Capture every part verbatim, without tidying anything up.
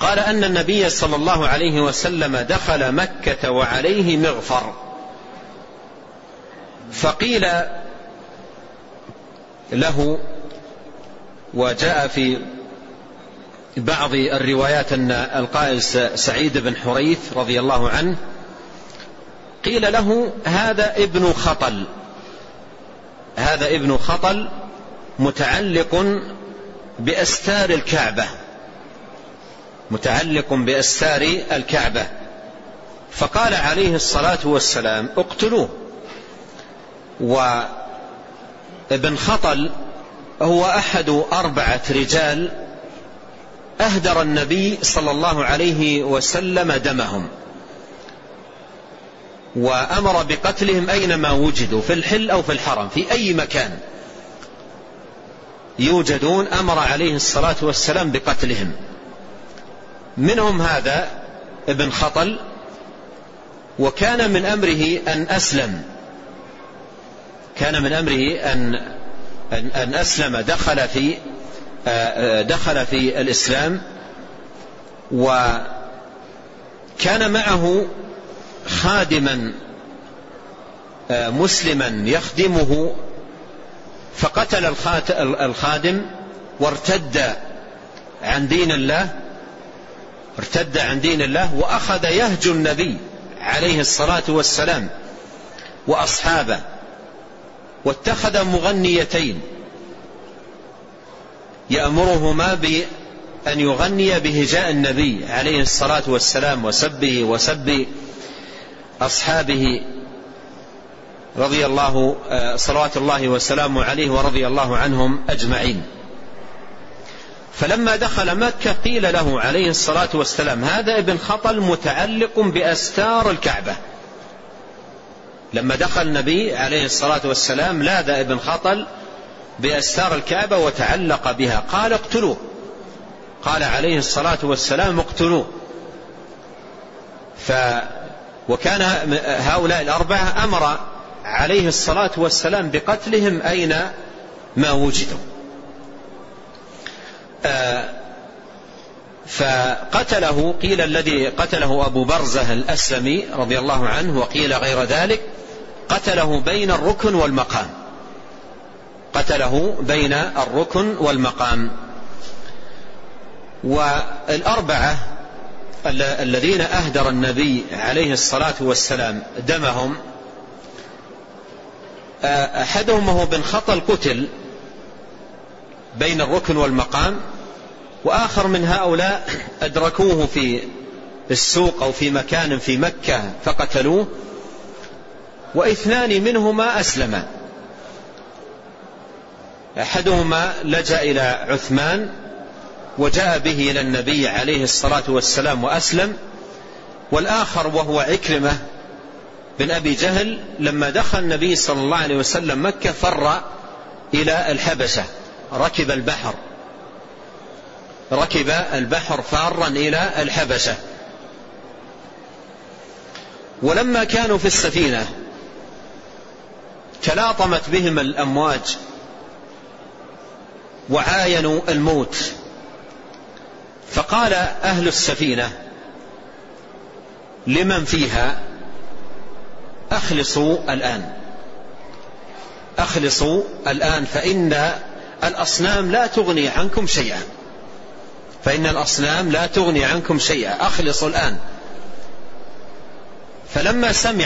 قال أن النبي صلى الله عليه وسلم دخل مكة وعليه مغفر، فقيل له، وجاء في بعض الروايات أن القائل سعيد بن حريث رضي الله عنه، قيل له هذا ابن خطل، هذا ابن خطل متعلق بأستار الكعبة، متعلق بأستار الكعبة. فقال عليه الصلاة والسلام اقتلوه. وابن خطل هو أحد أربعة رجال أهدر النبي صلى الله عليه وسلم دمهم، وأمر بقتلهم أينما وجدوا، في الحل أو في الحرم، في أي مكان يوجدون أمر عليه الصلاة والسلام بقتلهم. منهم هذا ابن خطل، وكان من أمره أن أسلم، كان من أمره أن أن أسلم، دخل في دخل في الإسلام، وكان معه خادما مسلما يخدمه، فقتل الخادم وارتد عن دين الله، ارتد عن دين الله وأخذ يهجو النبي عليه الصلاة والسلام وأصحابه، واتخذ مغنيتين يأمرهما بأن يغني بهجاء النبي عليه الصلاة والسلام وسبه وسب أصحابه رضي الله صلوات الله وسلامه عليه ورضي الله عنهم أجمعين. فلما دخل مكة قيل له عليه الصلاة والسلام هذا ابن خطل متعلق بأستار الكعبة. لما دخل النبي عليه الصلاة والسلام لاذ ابن خطل بأستار الكعبة وتعلق بها، قال اقتلوه، قال عليه الصلاة والسلام اقتلوه. ف وكان هؤلاء الأربعة أمر عليه الصلاة والسلام بقتلهم أين ما وجدوا. فقتله، قيل الذي قتله أبو برزة الأسلمي رضي الله عنه، وقيل غير ذلك، قتله بين الركن والمقام، قتله بين الركن والمقام. والأربعة الذين أهدر النبي عليه الصلاة والسلام دمهم، أحدهم هو بن خطل قتل بين الركن والمقام، وآخر من هؤلاء أدركوه في السوق أو في مكان في مكة فقتلوه، واثنان منهما أسلما، أحدهما لجأ إلى عثمان وجاء به إلى النبي عليه الصلاة والسلام وأسلم، والآخر وهو عكرمة بن أبي جهل لما دخل النبي صلى الله عليه وسلم مكة فر إلى الحبشة، ركب البحر ركب البحر فارا إلى الحبشة. ولما كانوا في السفينة تلاطمت بهم الأمواج وعاينوا الموت، فقال أهل السفينة لمن فيها أخلصوا الآن، أخلصوا الآن فإن الأصنام لا تغني عنكم شيئا، فإن الأصنام لا تغني عنكم شيئا، أخلصوا الآن. فلما سمع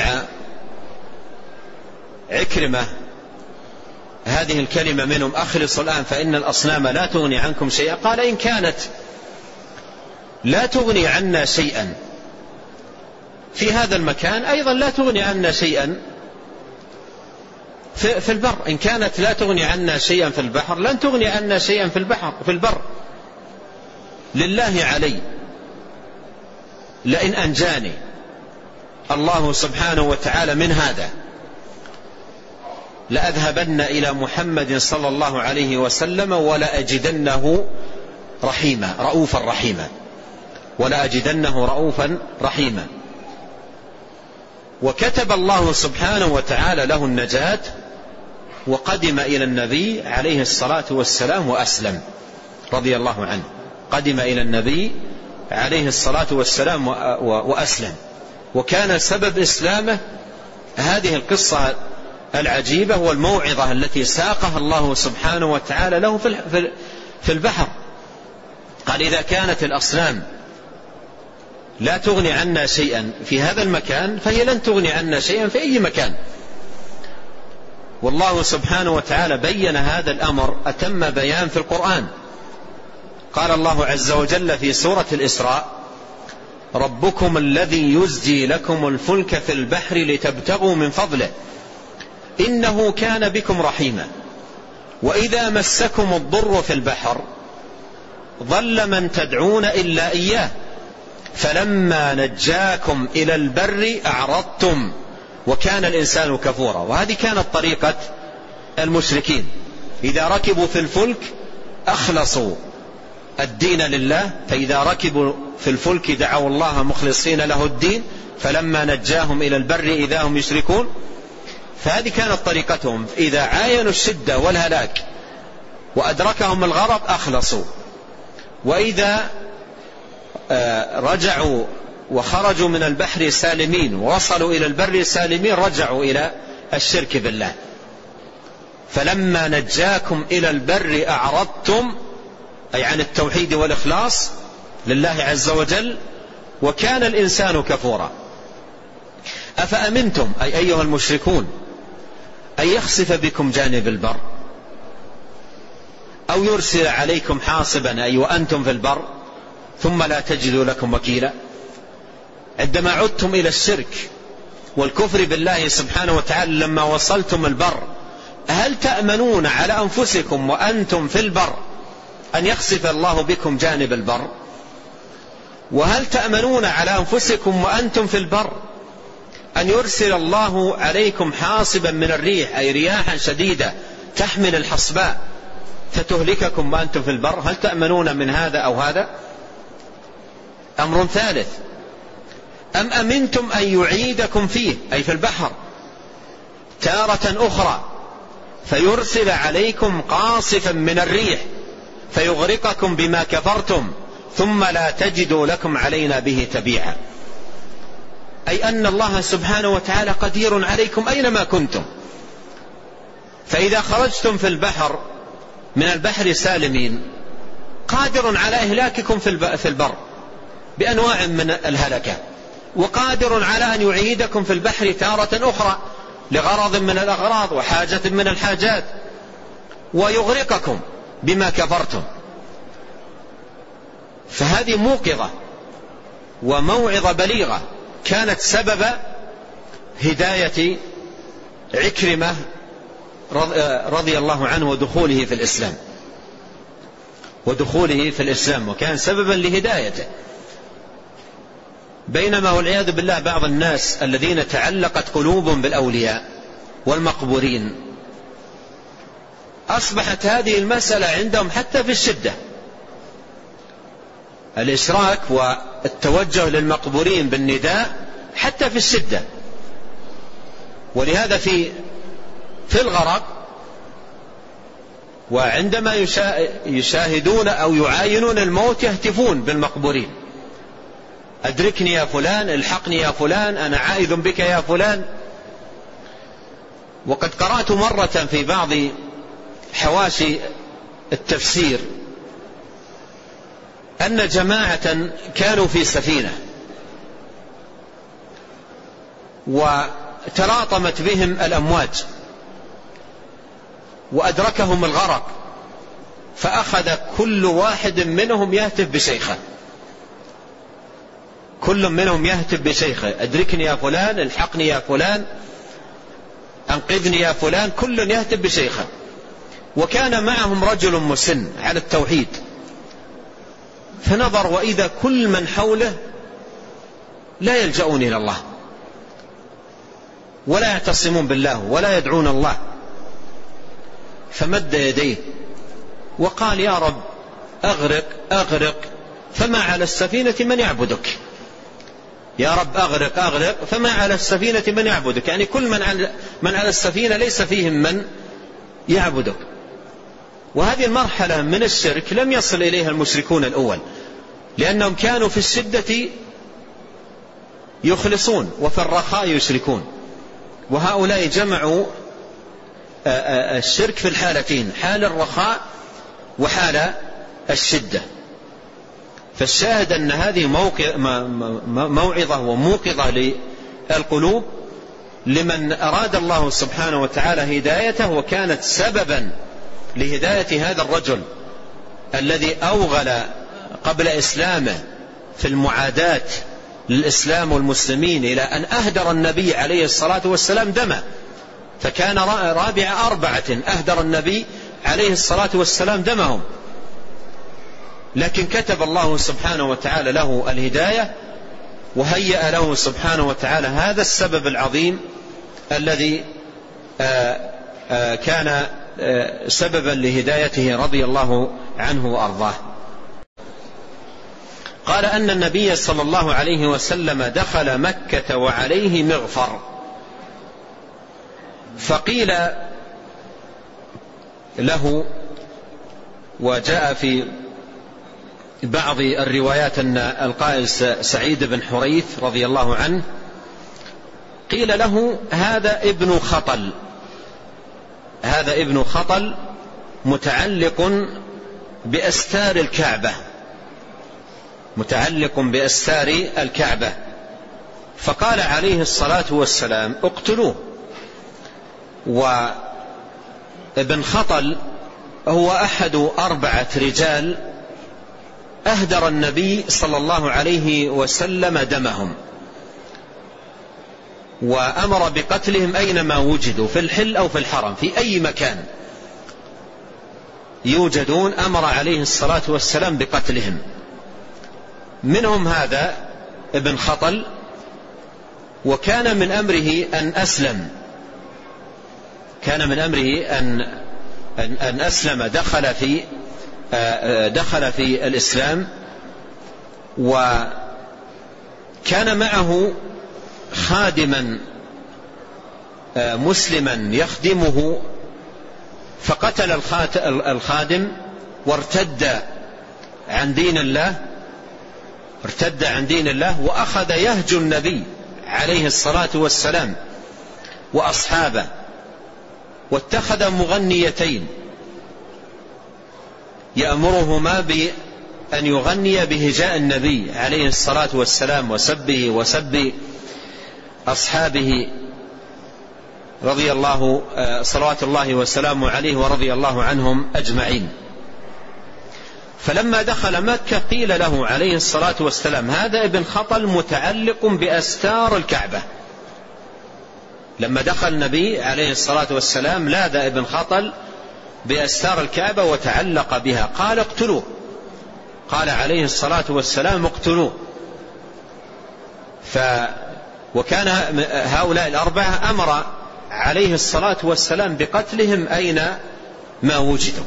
عكرمة هذه الكلمة منهم أخلصوا الآن فإن الأصنام لا تغني عنكم شيئا، قال إن كانت لا تغني عنا شيئا في هذا المكان أيضا لا تغني عنا شيئا في, في البر. إن كانت لا تغني عنا شيئا في البحر لن تغني عنا شيئا في البحر في البر. لله علي لئن أنجاني الله سبحانه وتعالى من هذا لأذهبن إلى محمد صلى الله عليه وسلم ولا أجدنه رحيما رؤوفا رحيما ولا أجدنه رؤوفا رحيما. وكتب الله سبحانه وتعالى له النجاة، وقدم إلى النبي عليه الصلاة والسلام وأسلم رضي الله عنه، قدم إلى النبي عليه الصلاة والسلام وأسلم، وكان سبب إسلامه هذه القصة العجيبة والموعظة التي ساقها الله سبحانه وتعالى له في البحر. قال إذا كانت الأصنام لا تغني عنا شيئا في هذا المكان فهي لن تغني عنا شيئا في أي مكان. والله سبحانه وتعالى بين هذا الأمر أتم بيان في القرآن. قال الله عز وجل في سورة الإسراء: ربكم الذي يزجي لكم الفلك في البحر لتبتغوا من فضله إنه كان بكم رحيما وإذا مسكم الضر في البحر ضل من تدعون إلا إياه فلما نجاكم إلى البر أعرضتم وكان الإنسان كفورا. وهذه كانت طريقة المشركين، إذا ركبوا في الفلك أخلصوا الدين لله، فإذا ركبوا في الفلك دعوا الله مخلصين له الدين فلما نجاهم إلى البر إذا هم يشركون. فهذه كانت طريقتهم، إذا عاينوا الشدة والهلاك وأدركهم الغرق أخلصوا، وإذا رجعوا وخرجوا من البحر سالمين ووصلوا إلى البر سالمين رجعوا إلى الشرك بالله. فلما نجاكم إلى البر أعرضتم، أي عن التوحيد والإخلاص لله عز وجل، وكان الإنسان كفورا. أفأمنتم أي أيها المشركون أن يخسف بكم جانب البر أو يرسل عليكم حاصبا أي وأنتم في البر ثم لا تجدوا لكم وكيلا. عندما عدتم إلى الشرك والكفر بالله سبحانه وتعالى لما وصلتم البر، هل تأمنون على أنفسكم وأنتم في البر أن يخسف الله بكم جانب البر؟ وهل تأمنون على أنفسكم وأنتم في البر أن يرسل الله عليكم حاصبا من الريح أي رياحا شديدة تحمل الحصباء فتهلككم وأنتم في البر؟ هل تأمنون من هذا أو هذا؟ أمر ثالث: أم أمنتم أن يعيدكم فيه أي في البحر تارة أخرى فيرسل عليكم قاصفا من الريح فيغرقكم بما كفرتم ثم لا تجدوا لكم علينا به تبيعا. أي أن الله سبحانه وتعالى قدير عليكم أينما كنتم، فإذا خرجتم في البحر من البحر سالمين قادر على إهلاككم في البر بأنواع من الهلكة، وقادر على أن يعيدكم في البحر تارة أخرى لغرض من الأغراض وحاجة من الحاجات ويغرقكم بما كفرتم. فهذه موقظة وموعظة بليغة كانت سبب هداية عكرمة رضي الله عنه ودخوله في الإسلام ودخوله في الإسلام وكان سببا لهدايته. بينما والعياذ بالله بعض الناس الذين تعلقت قلوبهم بالأولياء والمقبورين أصبحت هذه المسألة عندهم حتى في الشدة، الإشراك والتوجه للمقبورين بالنداء حتى في الشدة. ولهذا في في الغرق وعندما يشاهدون أو يعاينون الموت يهتفون بالمقبورين: أدركني يا فلان، الحقني يا فلان، أنا عائذ بك يا فلان. وقد قرأت مرة في بعض حواشي التفسير أن جماعة كانوا في سفينة وتلاطمت بهم الأمواج وأدركهم الغرق، فأخذ كل واحد منهم يهتف بشيخه، كل منهم يهتف بشيخه: أدركني يا فلان، الحقني يا فلان، أنقذني يا فلان، كل يهتف بشيخه. وكان معهم رجل مسن على التوحيد، فنظر وإذا كل من حوله لا يلجؤون إلى الله ولا يعتصمون بالله ولا يدعون الله، فمد يديه وقال: يا رب أغرق أغرق فما على السفينة من يعبدك. يا رب أغرق أغرق فما على السفينة من يعبدك، يعني كل من على, من على السفينة ليس فيهم من يعبدك. وهذه المرحلة من الشرك لم يصل إليها المشركون الأول، لأنهم كانوا في الشدة يخلصون وفي الرخاء يشركون، وهؤلاء جمعوا الشرك في الحالتين، حال الرخاء وحال الشدة. فالشاهد أن هذه موعظة وموقظة للقلوب لمن أراد الله سبحانه وتعالى هدايته، وكانت سببا لهداية هذا الرجل الذي أوغل قبل إسلامه في المعاداة للإسلام والمسلمين إلى أن أهدر النبي عليه الصلاة والسلام دمه، فكان رابع أربعة أهدر النبي عليه الصلاة والسلام دمهم، لكن كتب الله سبحانه وتعالى له الهداية، وهيأ له سبحانه وتعالى هذا السبب العظيم الذي كان سببا لهدايته رضي الله عنه وأرضاه. قال أن النبي صلى الله عليه وسلم دخل مكة وعليه مغفر، فقيل له، وجاء في بعض الروايات أن القائل سعيد بن حريث رضي الله عنه، قيل له هذا ابن خطل، هذا ابن خطل متعلق بأستار الكعبة، متعلق بأستار الكعبة. فقال عليه الصلاة والسلام اقتلوه. وابن خطل هو أحد أربعة رجال أهدر النبي صلى الله عليه وسلم دمهم، وأمر بقتلهم أينما وجدوا، في الحل أو في الحرم، في أي مكان يوجدون أمر عليه الصلاة والسلام بقتلهم. منهم هذا ابن خطل، وكان من أمره أن أسلم، كان من أمره أن أن أسلم، دخل في دخل في الإسلام، وكان معه خادما مسلما يخدمه، فقتل الخادم وارتد عن دين الله، ارتد عن دين الله وأخذ يهجو النبي عليه الصلاة والسلام وأصحابه، واتخذ مغنيتين يأمرهما بأن يغني بهجاء النبي عليه الصلاة والسلام وسبه وسب أصحابه رضي الله صلوات الله وسلامه عليه ورضي الله عنهم أجمعين. فلما دخل مكة قيل له عليه الصلاة والسلام هذا ابن خطل متعلق بأستار الكعبة. لما دخل النبي عليه الصلاة والسلام لاذ ابن خطل بأستار الكعبة وتعلق بها، قال اقتلوه، قال عليه الصلاة والسلام اقتلوه. ف وكان هؤلاء الأربعة أمر عليه الصلاة والسلام بقتلهم أين ما وجدوا.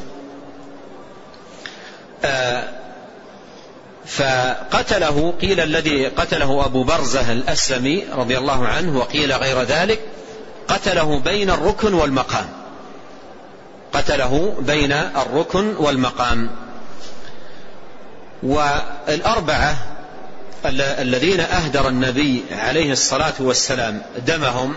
فقتله، قيل الذي قتله أبو برزة الأسلمي رضي الله عنه، وقيل غير ذلك، قتله بين الركن والمقام، قتله بين الركن والمقام. والأربعة الذين أهدر النبي عليه الصلاة والسلام دمهم،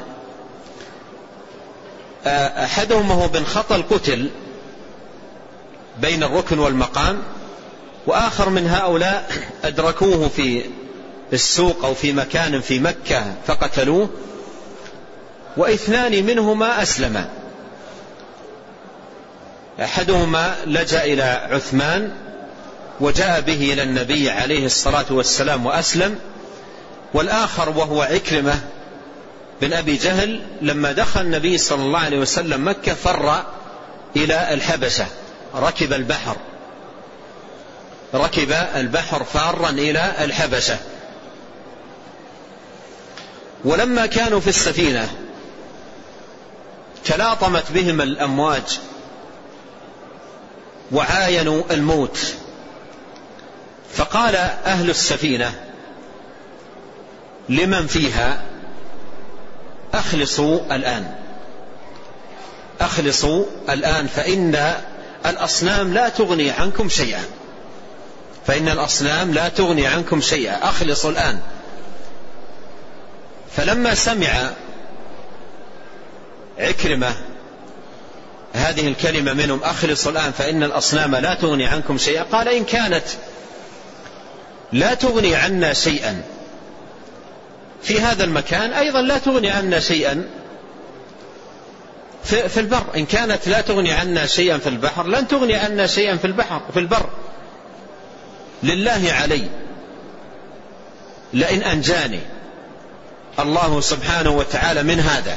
أحدهم هو بن خطل قتل بين الركن والمقام، وآخر من هؤلاء أدركوه في السوق أو في مكان في مكة فقتلوه، واثنان منهما أسلما، أحدهما لجأ إلى عثمان وجاء به إلى النبي عليه الصلاة والسلام وأسلم، والآخر وهو عكرمة بن أبي جهل لما دخل النبي صلى الله عليه وسلم مكة فر إلى الحبشة، ركب البحر ركب البحر فارا إلى الحبشة. ولما كانوا في السفينة تلاطمت بهم الأمواج وعاينوا الموت، فقال أهل السفينة لمن فيها أخلصوا الآن، أخلصوا الآن، فإن الأصنام لا تغني عنكم شيئا، فإن الأصنام لا تغني عنكم شيئا، أخلصوا الآن. فلما سمع عكرمة هذه الكلمة منهم أخلصوا الآن فإن الأصنام لا تغني عنكم شيئا، قال إن كانت لا تغني عنا شيئا في هذا المكان أيضا لا تغني عنا شيئا في البر. إن كانت لا تغني عنا شيئا في البحر لن تغني عنا شيئا في البحر في البر. لله علي لئن أنجاني الله سبحانه وتعالى من هذا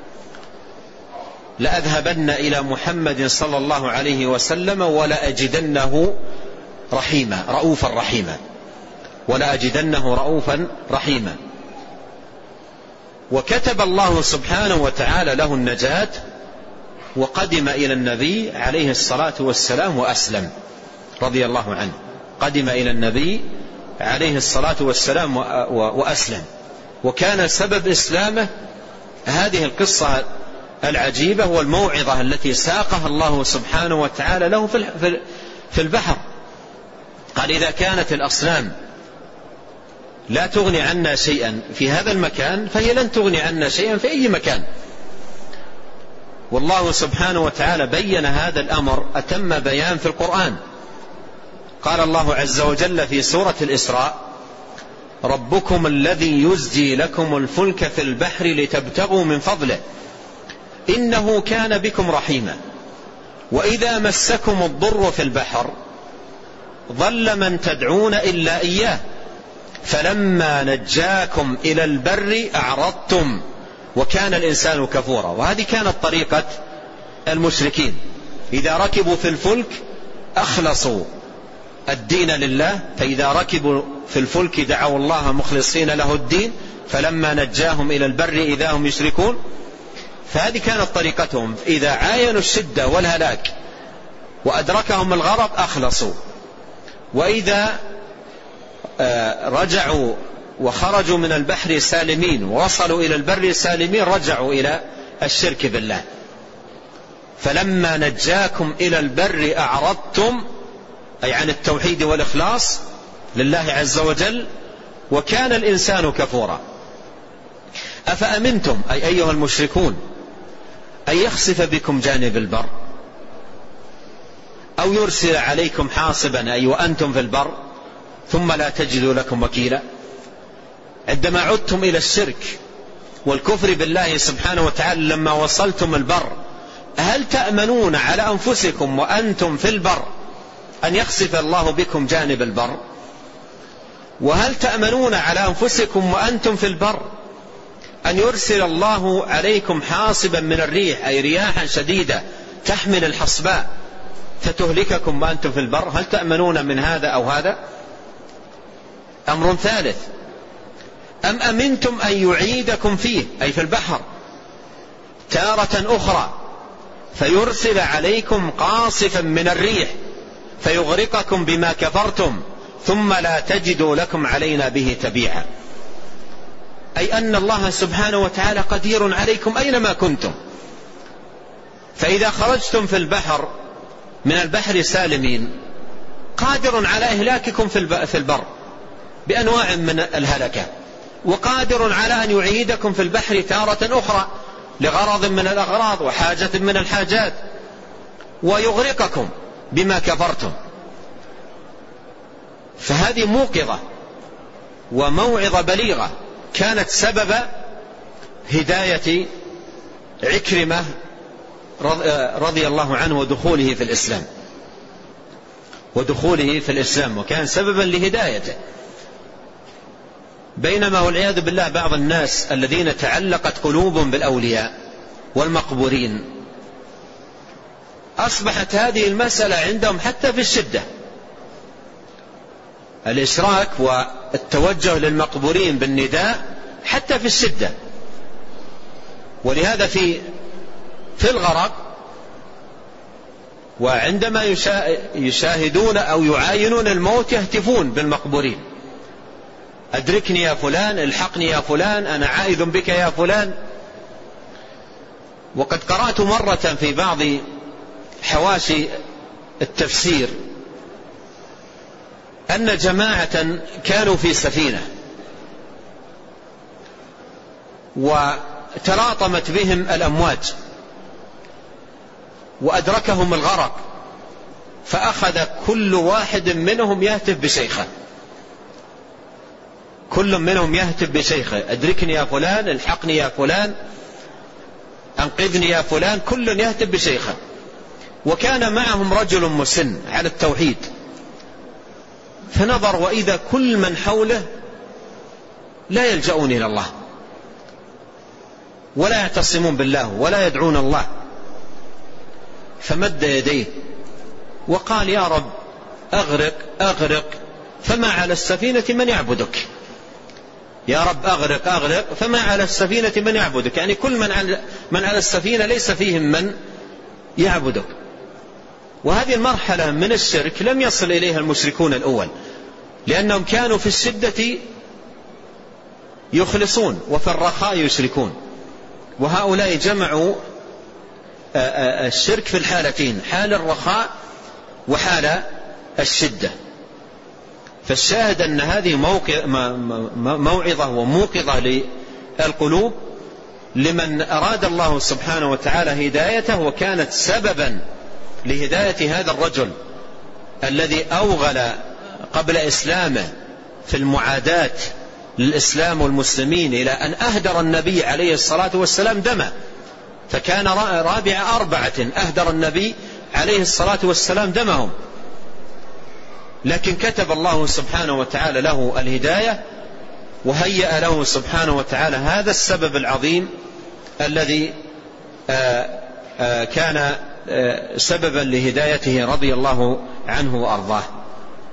لأذهبن إلى محمد صلى الله عليه وسلم ولأجدنه رحيما رؤوفا رحيما ولأجدنه رؤوفا رحيما. وكتب الله سبحانه وتعالى له النجاة وقدم إلى النبي عليه الصلاة والسلام وأسلم رضي الله عنه. قدم إلى النبي عليه الصلاة والسلام وأسلم، وكان سبب إسلامه هذه القصة العجيبة والموعظة التي ساقها الله سبحانه وتعالى له في البحر. قال إذا كانت الأصنام لا تغني عنا شيئا في هذا المكان فهي لن تغني عنا شيئا في أي مكان. والله سبحانه وتعالى بين هذا الأمر أتم بيان في القرآن. قال الله عز وجل في سورة الإسراء ربكم الذي يزجي لكم الفلك في البحر لتبتغوا من فضله إنه كان بكم رحيما وإذا مسكم الضر في البحر ضل من تدعون إلا إياه فلما نجاكم إلى البر أعرضتم وكان الإنسان كفورا. وهذه كانت طريقة المشركين، إذا ركبوا في الفلك أخلصوا الدين لله، فإذا ركبوا في الفلك دعوا الله مخلصين له الدين فلما نجاهم إلى البر إذا هم يشركون. فهذه كانت طريقتهم، إذا عاينوا الشدة والهلاك وأدركهم الغرق أخلصوا، وإذا رجعوا وخرجوا من البحر سالمين ووصلوا إلى البر سالمين رجعوا إلى الشرك بالله. فلما نجاكم إلى البر أعرضتم أي عن التوحيد والإخلاص لله عز وجل وكان الإنسان كفورا. أفأمنتم أي أيها المشركون أن يخسف بكم جانب البر أو يرسل عليكم حاصبا أي وأنتم في البر ثم لا تجدوا لكم وكيلا. عندما عدتم إلى الشرك والكفر بالله سبحانه وتعالى لما وصلتم البر هل تأمنون على أنفسكم وأنتم في البر أن يخسف الله بكم جانب البر؟ وهل تأمنون على أنفسكم وأنتم في البر أن يرسل الله عليكم حاصبا من الريح أي رياحا شديدة تحمل الحصباء فتهلككم وأنتم في البر؟ هل تأمنون من هذا أو هذا؟ أمر ثالث، أم أمنتم أن يعيدكم فيه أي في البحر تارة أخرى فيرسل عليكم قاصفا من الريح فيغرقكم بما كفرتم ثم لا تجدوا لكم علينا به تبيعا. أي أن الله سبحانه وتعالى قدير عليكم أينما كنتم، فإذا خرجتم في البحر من البحر سالمين قادر على إهلاككم في البر بأنواع من الهلكة، وقادر على أن يعيدكم في البحر تارة أخرى لغرض من الأغراض وحاجة من الحاجات ويغرقكم بما كفرتم. فهذه موقظة وموعظة بليغة كانت سبب هداية عكرمة رضي الله عنه ودخوله في الإسلام ودخوله في الإسلام وكان سببا لهدايته. بينما والعياذ بالله بعض الناس الذين تعلقت قلوبهم بالأولياء والمقبورين أصبحت هذه المسألة عندهم حتى في الشدة، الإشراك والتوجه للمقبورين بالنداء حتى في الشدة. ولهذا في في الغرق وعندما يشاهدون أو يعاينون الموت يهتفون بالمقبورين أدركني يا فلان، الحقني يا فلان، أنا عائذ بك يا فلان. وقد قرأت مرة في بعض حواشي التفسير أن جماعة كانوا في سفينة وتلاطمت بهم الأمواج وأدركهم الغرق، فأخذ كل واحد منهم يهتف بشيخه، كل منهم يهتف بشيخه: أدركني يا فلان، الحقني يا فلان، أنقذني يا فلان، كل يهتف بشيخه. وكان معهم رجل مسن على التوحيد، فنظر وإذا كل من حوله لا يلجؤون إلى الله ولا يعتصمون بالله ولا يدعون الله، فمد يديه وقال: يا رب أغرق أغرق فما على السفينة من يعبدك، يا رب أغرق أغرق فما على السفينة من يعبدك، يعني كل من على, من على السفينة ليس فيهم من يعبدك. وهذه المرحلة من الشرك لم يصل إليها المشركون الأول، لأنهم كانوا في الشدة يخلصون وفي الرخاء يشركون، وهؤلاء جمعوا الشرك في الحالتين، حال الرخاء وحال الشدة. فالشاهد أن هذه موعظة وموقظة للقلوب لمن أراد الله سبحانه وتعالى هدايته، وكانت سببا لهداية هذا الرجل الذي أوغل قبل إسلامه في المعاداة للإسلام والمسلمين إلى أن أهدر النبي عليه الصلاة والسلام دمه، فكان رابع أربعة أهدر النبي عليه الصلاة والسلام دمهم، لكن كتب الله سبحانه وتعالى له الهداية وهيأ له سبحانه وتعالى هذا السبب العظيم الذي كان سببا لهدايته رضي الله عنه وأرضاه.